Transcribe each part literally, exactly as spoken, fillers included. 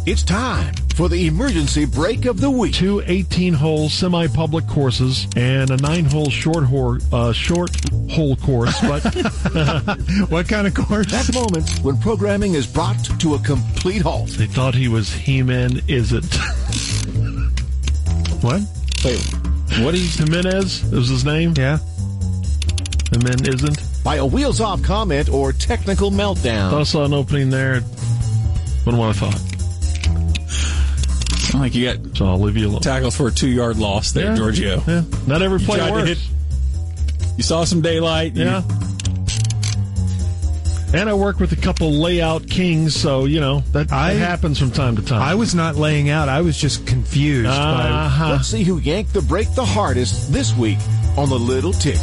It's time for the emergency break of the week. Two eighteen-hole semi-public courses and a nine-hole short hole, uh, short hole course. But what kind of course? That moment when programming is brought to a complete halt. They thought he was He-Man, isn't? What? Wait, what are you? Jimenez is his name? Yeah. And then isn't? By a wheels-off comment or technical meltdown. I saw an opening there. What do I thought? Sound like you got So I'll leave you alone. tackles for a two-yard loss there, Yeah. Giorgio. Yeah. Not every You play tried to works. hit- You saw some daylight. you- Yeah. And I work with a couple layout kings, so, you know, that, I- that happens from time to time. I was not laying out. I was just confused. Uh-huh. Let's see who yanked the break the hardest this week on the Little Ticket.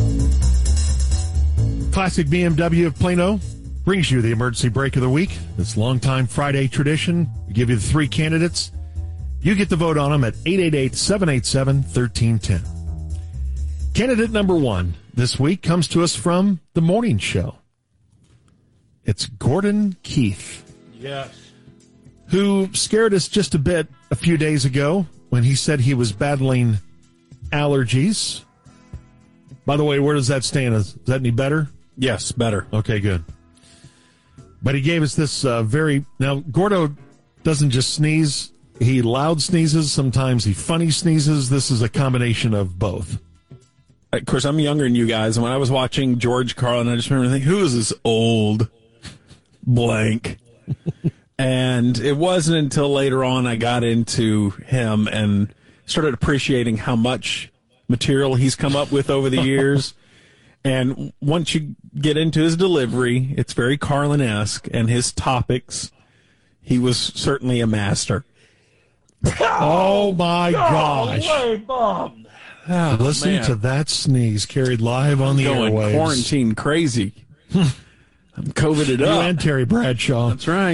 Classic B M W of Plano brings you the emergency break of the week. This longtime Friday tradition. We give you the three candidates. You get to vote on them at eight eight eight, seven eight seven, one three one zero. Candidate number one this week comes to us from the morning show. It's Gordon Keith. Yes. Who scared us just a bit a few days ago when he said he was battling allergies. By the way, where does that stand? Is that any better? Yes, better. Okay, good. But he gave us this uh, very... Now, Gordo doesn't just sneeze. He loud sneezes. Sometimes he funny sneezes. This is a combination of both. Of course, I'm younger than you guys, and when I was watching George Carlin, I just remember thinking, who is this old blank? And it wasn't until later on I got into him and started appreciating how much material he's come up with over the years. And once you get into his delivery, it's very Carlin-esque, and his topics, he was certainly a master. Oh, my gosh. Oh, Listen man. to that sneeze carried live on the Going airwaves. quarantine crazy. I'm COVIDed You up. and Terry Bradshaw. That's right.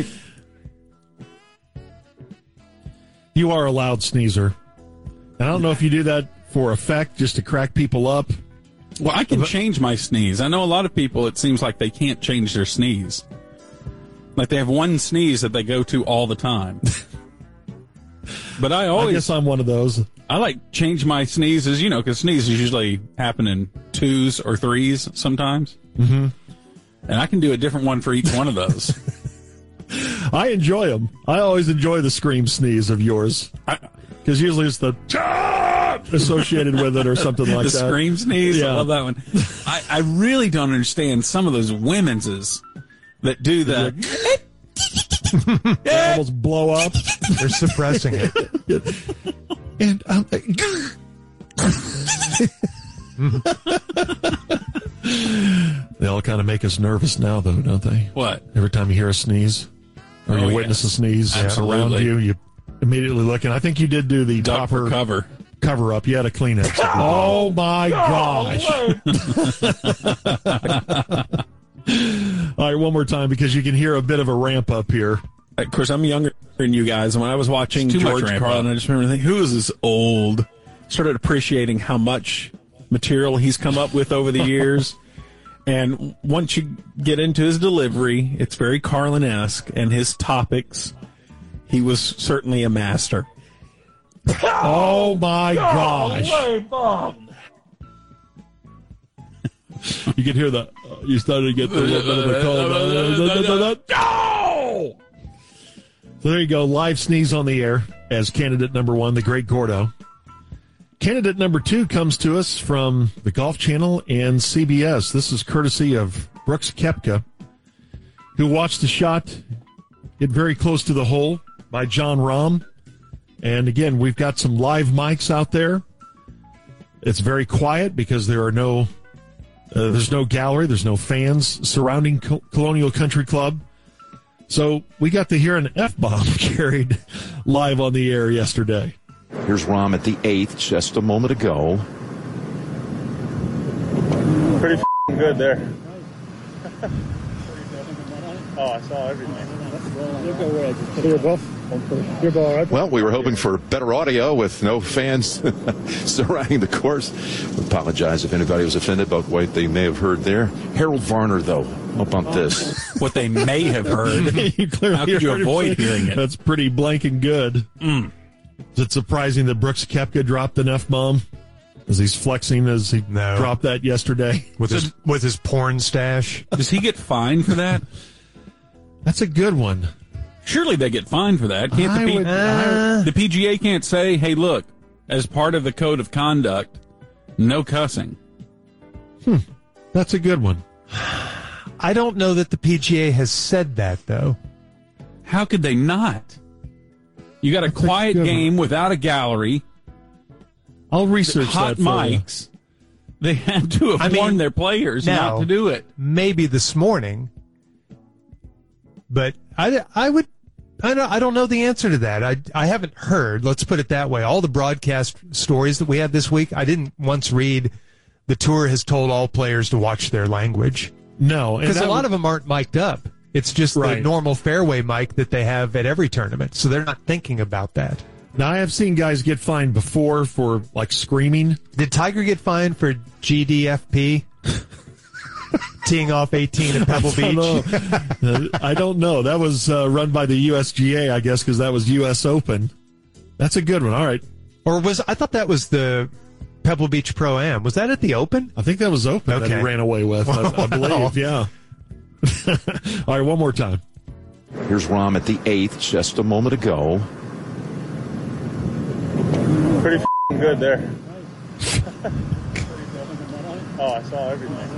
You are a loud sneezer. I don't know if you do that for effect, just to crack people up. Well, I can change my sneeze. I know a lot of people, it seems like they can't change their sneeze. Like they have one sneeze that they go to all the time. But I I always, guess I'm one of those. I like change my sneezes, you know, because sneezes usually happen in twos or threes sometimes. Mm-hmm. And I can do a different one for each one of those. I enjoy them. I always enjoy the scream sneeze of yours. Because usually it's the associated with it or something like the that. The scream sneeze, Yeah. I love that one. I, I really don't understand some of those women's that do the... They almost blow up. They're suppressing it. And um, they all kind of make us nervous now, though, don't they? What? Every time you hear a sneeze or Oh, you witness yes. a sneeze Absolutely. around you, you immediately look. And I think you did do the Duck for proper cover. cover up. You had a Kleenex. Oh, my gosh. All right, one more time because you can hear a bit of a ramp up here. Of course, I'm younger than you guys, and when I was watching It's too much George ramp Carlin, up. I just remember thinking, who is this old? Started appreciating how much material he's come up with over the years. And once you get into his delivery, it's very Carlin-esque, and his topics, he was certainly a master. Oh, my gosh. You can hear the, uh, you started to get the little bit of the cold. No! So there you go, live sneeze on the air as candidate number one, the great Gordo. Candidate number two comes to us from the Golf Channel and C B S. This is courtesy of Brooks Koepka, who watched the shot get very close to the hole by John Rahm. And again, we've got some live mics out there. It's very quiet because there are no, uh, there's no gallery, there's no fans surrounding Co- Colonial Country Club. So we got to hear an F-bomb carried live on the air yesterday. Here's Rahm at the eighth just a moment ago. Pretty f***ing good there. Oh, I saw everything. Well, we were hoping for better audio with no fans surrounding the course. We apologize if anybody was offended about what they may have heard there. Harold Varner, though, how about this? What they may have heard. You clearly How could you heard him avoid say- hearing it? That's pretty blank and good. Mm. Is it surprising that Brooks Koepka dropped the F-bomb? As he's flexing as he No. dropped that yesterday? with his with his porn stash. Does he get fined for that? That's a good one. Surely they get fined for that. Can't I the, P- would- Uh, the P G A can't say, hey, look, as part of the code of conduct, no cussing. That's a good one. I don't know that the P G A has said that though. How could they not? You got a That's a quiet good game without a gallery, I'll research hot that for you. mics. They had to have I mean, warned their players now- not to do it. Maybe this morning, but I, I would I don't I don't know the answer to that. I I haven't heard. Let's put it that way. All the broadcast stories that we had this week, I didn't once read the tour has told all players to watch their language No. and because a that lot would- of them aren't mic'd up. It's just Right. the normal fairway mic that they have at every tournament, so they're not thinking about that. Now, I have seen guys get fined before for, like, screaming. Did Tiger get fined for G D F P? Teeing off eighteen at Pebble I don't Beach. know. Uh, I don't know. That was uh, run by the U S G A, I guess, because that was U S Open. That's a good one. All right. Or was I thought that was the Pebble Beach Pro-Am. Was that at the Open? I think that was Open that Okay. he ran away with, I, I Wow. believe. Yeah. All right, one more time. Here's Rahm at the eighth just a moment ago. Pretty f***ing good there. Oh, I saw everything.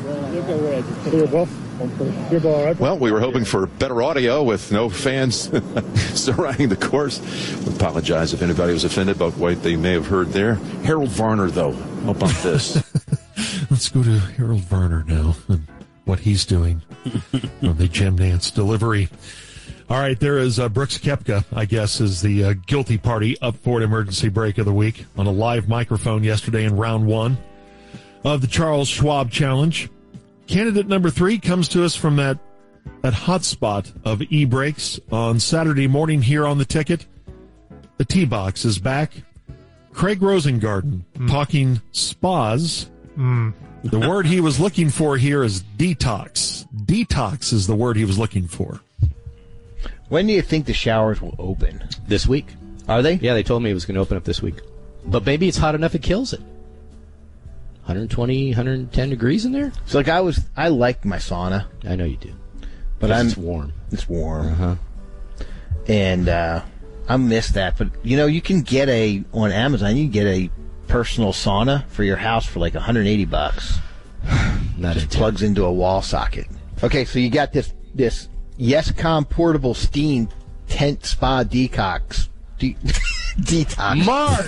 Well, we were hoping for better audio with no fans surrounding the course. We apologize if anybody was offended about what they may have heard there. Harold Varner, though, how about this? Let's go to Harold Varner now and what he's doing on the Gem Dance delivery. All right, there is uh, Brooks Koepka, I guess, is the uh, guilty party up for an emergency break of the week on a live microphone yesterday in round one of the Charles Schwab Challenge. Candidate number three comes to us from that, that hot spot of e-breaks on Saturday morning here on the ticket. The T-Box is back. Craig Rosengarten Mm. talking spas. Mm. The word he was looking for here is detox. Detox is the word he was looking for. When do you think the showers will open? This week. Are they? Yeah, they told me it was going to open up this week. But maybe it's hot enough it kills it. one twenty, one ten degrees in there? So like I was, I like my sauna, I know you do. but 'Cause I'm it's warm. It's warm, Uh-huh. and uh, I miss that. But you know, you can get a on Amazon. You can get a personal sauna for your house for like one hundred eighty bucks. Not Just into plugs into a wall socket. Okay, so you got this this YesCom portable steam tent spa detox. De- detox. Mark!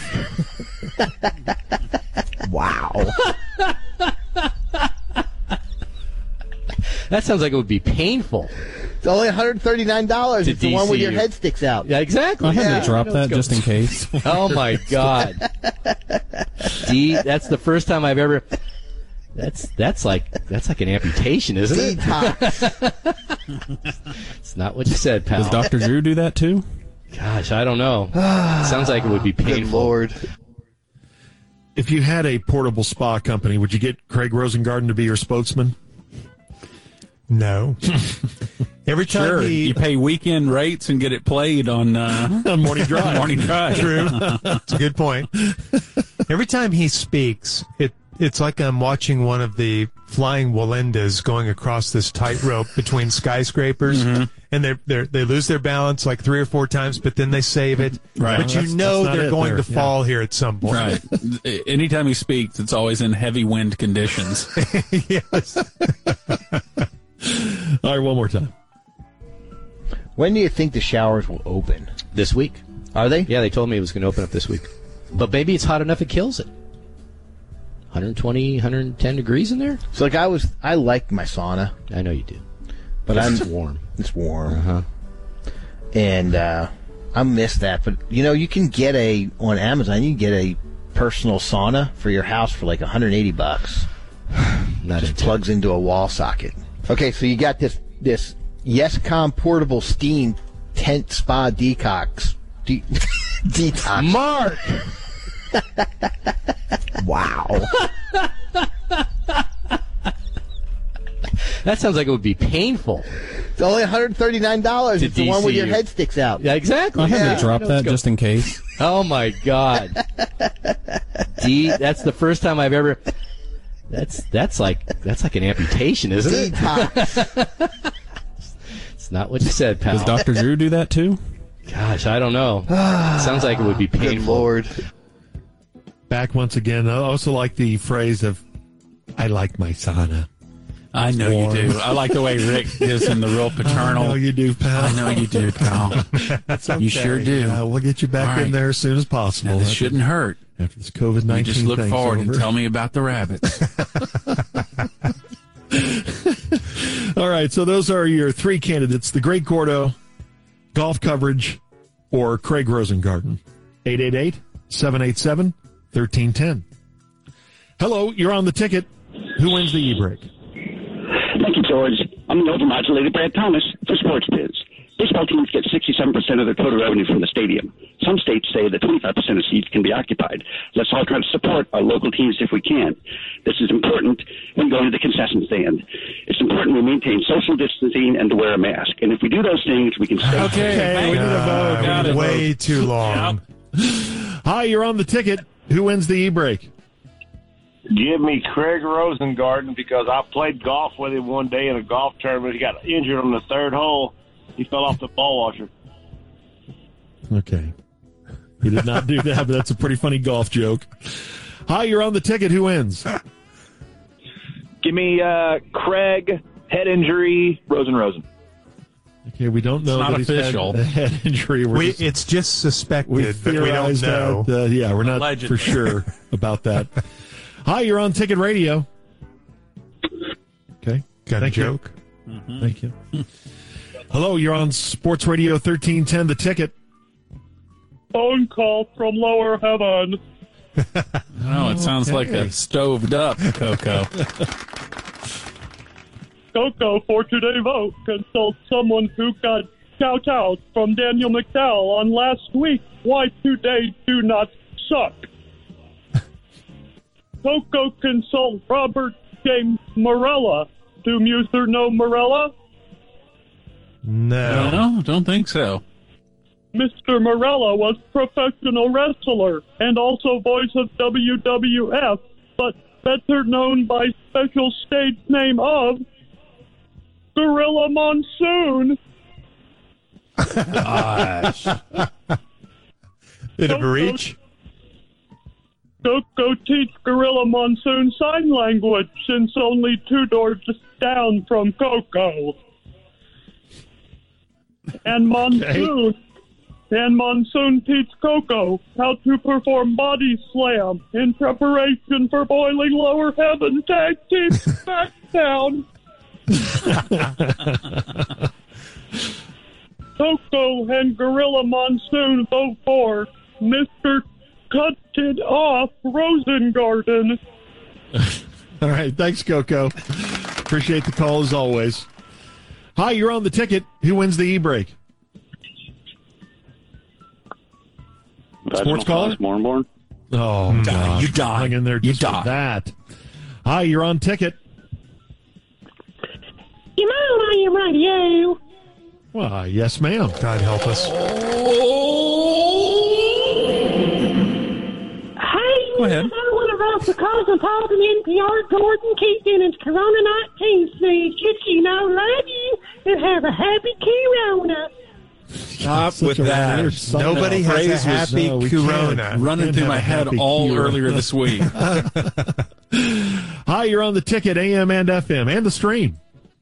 Wow. That sounds like it would be painful. It's only one hundred thirty-nine dollars. To It's the one with D C your you. head sticks out. Yeah, exactly. I had Yeah, to drop I know that what's just in going- case. Oh my God. D, that's the first time I've ever. That's that's like that's like an amputation, isn't it? Detox. It's not what you said, pal. Does Doctor Drew do that too? Gosh, I don't know. Sounds like it would be Good painful. Lord. If you had a portable spa company, would you get Craig Rosengarten to be your spokesman? No. Every time Sure. he You pay weekend rates and get it played on uh, On Morning Drive. Morning Drive. True. It's a good point. Every time he speaks, it it's like I'm watching one of the flying Walendas going across this tightrope between skyscrapers, Mm-hmm. and they they they lose their balance like three or four times, but then they save it. Right. But you That's- know that's not they're it going there. to fall here at some point. Right. Anytime he speaks, it's always in heavy wind conditions. Yes. All right, one more time. When do you think the showers will open? This week. Are they? Yeah, they told me it was going to open up this week. But maybe it's hot enough it kills it. one twenty, one ten degrees in there? So like I was, I like my sauna, I know you do. but I'm It's warm. It's warm, Uh-huh. and uh, I miss that. But you know, you can get a on Amazon. You can get a personal sauna for your house for like one hundred eighty bucks. Not Just into plugs into a wall socket. Okay, so you got this this YesCom Portable Steam Tent Spa Detox. De- detox. Mark! Wow. That sounds like it would be painful. It's only one hundred thirty-nine dollars. To It's the one where D C your you. head sticks out. Yeah, exactly. I had Yeah. to drop Let's that go. just in case. Oh my God. D, that's the first time I've ever. That's that's like that's like an amputation, isn't it? Detox. It's not what you said, pal. Does Doctor Drew do that too? Gosh, I don't know. It sounds like it would be Good painful. Lord. Back once again. I also like the phrase of, I like my sauna. I know Warm. you do. I like the way Rick gives him the real paternal. I know you do, pal. I know you do, pal. That's You sure do. Uh, we'll get you back All right. in there as soon as possible. Now, this After- shouldn't hurt. After this COVID You nineteen just look thing's forward over. and tell me about the rabbits. All right, so those are your three candidates: the Great Gordo, golf coverage, or Craig Rosengarten. eight eight eight, seven eight seven, one three one zero. Hello, you're on the ticket. Who wins the e-break? Thank you, George. I'm the overmodulated Brad Thomas for Sports Biz. Baseball teams get sixty-seven percent of their total revenue from the stadium. Some states say that twenty-five percent of seats can be occupied. Let's all try to support our local teams if we can. This is important when going to the concession stand. It's important we maintain social distancing and to wear a mask. And if we do those things, we can stay Okay, we need a vote. We Uh, need a way vote. too long. Hi, you're on the ticket. Who wins the e-break? Give me Craig Rosengarten because I played golf with him one day in a golf tournament. He got injured on the third hole. He fell off the ball washer. Okay. He did not do that, but that's a pretty funny golf joke. Hi, you're on the ticket. Who wins? Give me uh, Craig, head injury, Rosen Rosen. Okay, we don't know It's not that he's official. had a head injury. We're We, just- it's just suspected, we but we don't theorized know. that. Uh, yeah, we're not Allegedly. for sure about that. Hi, you're on Ticket Radio. Okay. Got a Thank you. joke? Thank you. Hello, you're on Sports Radio thirteen ten, The Ticket. Phone call from lower heaven. Oh, it sounds like a stoved up Coco. Coco for today vote consult someone who got shout out from Daniel McDowell on last week. Why today do not suck? Coco consult Robert James Morella. Do Muser know Morella? No. No, don't think so. Mister Morella was professional wrestler and also voice of W W F, but better known by special stage name of Gorilla Monsoon. Gosh. Did it reach? Coco teach Gorilla Monsoon sign language since only two doors down from Coco. And Monsoon. And Monsoon teach Coco how to perform body slam in preparation for Boiling Lower Heaven Tag Team SmackDown. Coco and Gorilla Monsoon vote for Mister Cut It Off Rosengarten. All right. Thanks, Coco. Appreciate the call as always. Hi, you're on the ticket. Who wins the e-break? Sports caller? Mornborn. Oh, Die. gosh. You die. Hang in there You just for die. that. Hi, you're on ticket. You know I am radio. Well, yes, ma'am. God help us. Hey, Go ahead. I'm one of us, the cosmopolitan N P R, Gordon Keaton, and Corona nineteen sneeze. Just, you know, love you and have a happy Corona. Stop Such with a that. weird sign. Nobody No, has a phrase was, happy no, we can't. corona. Running Can't through have my a head happy all Corona. earlier this week. Hi, you're on the ticket, A M and F M, and the stream.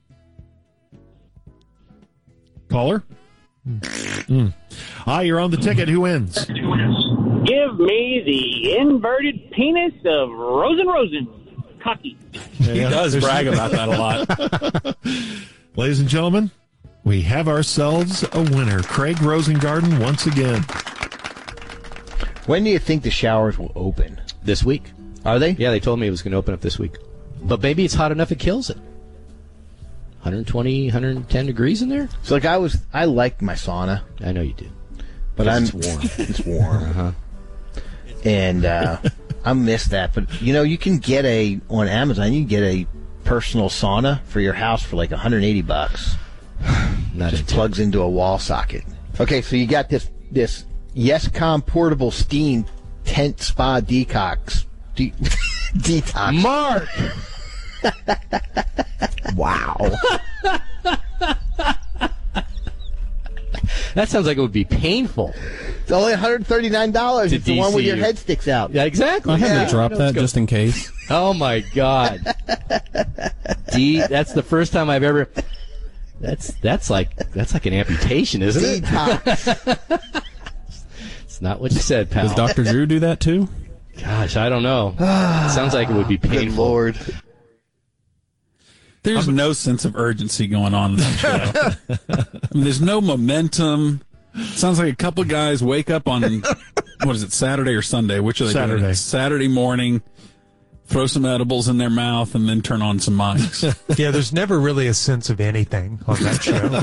Caller? Mm. Hi, you're on the ticket. Who wins? Give me the inverted penis of Rosen Rosen. Cocky. He does brag about that a lot. Ladies and gentlemen, we have ourselves a winner. Craig Rosengarten once again. When do you think the showers will open? This week. Are they? Yeah, they told me it was going to open up this week. But maybe it's hot enough it kills it. one twenty, one ten degrees in there? So like I was, I liked my sauna. I know you do. But I'm, it's warm. It's warm. Uh-huh. And uh, I miss that. But, you know, you can get a, on Amazon, you can get a personal sauna for your house for like one hundred eighty bucks. Not Just plugs into a wall socket. Okay, so you got this this YesCom portable steam tent spa detox. De- detox. Mark! Wow. That sounds like it would be painful. It's only one hundred thirty-nine dollars. To It's the one D C with your you. head sticks out. Yeah, exactly. I had Yeah. to drop that just in case. Oh my God. D, that's the first time I've ever. That's that's like that's like an amputation, isn't it? Detox. It's not what you said, pal. Does Doctor Drew do that too? Gosh, I don't know. It sounds like it would be Good painful. Lord. There's no sense of urgency going on in that show. I mean, there's no momentum. Sounds like a couple of guys wake up on, what is it, Saturday or Sunday? Which are they Saturday. doing? Saturday morning, throw some edibles in their mouth, and then turn on some mics. Yeah, there's never really a sense of anything on that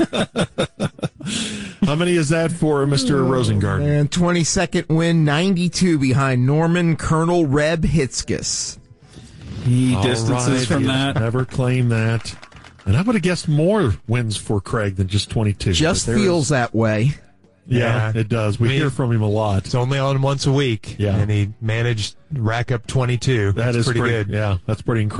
show. How many is that for Mister Rosengarten? And twenty-second win, ninety-two behind Norman Colonel Reb Hitzkes. He All distances right, from he that. Never claim that. And I would have guessed more wins for Craig than just twenty-two. Just But there feels is- that way. Yeah, Yeah. it does. We I mean, hear from him a lot. It's only on once a week. Yeah. And he managed to rack up twenty-two. That That's is pretty, pretty good. Yeah, that's pretty incredible.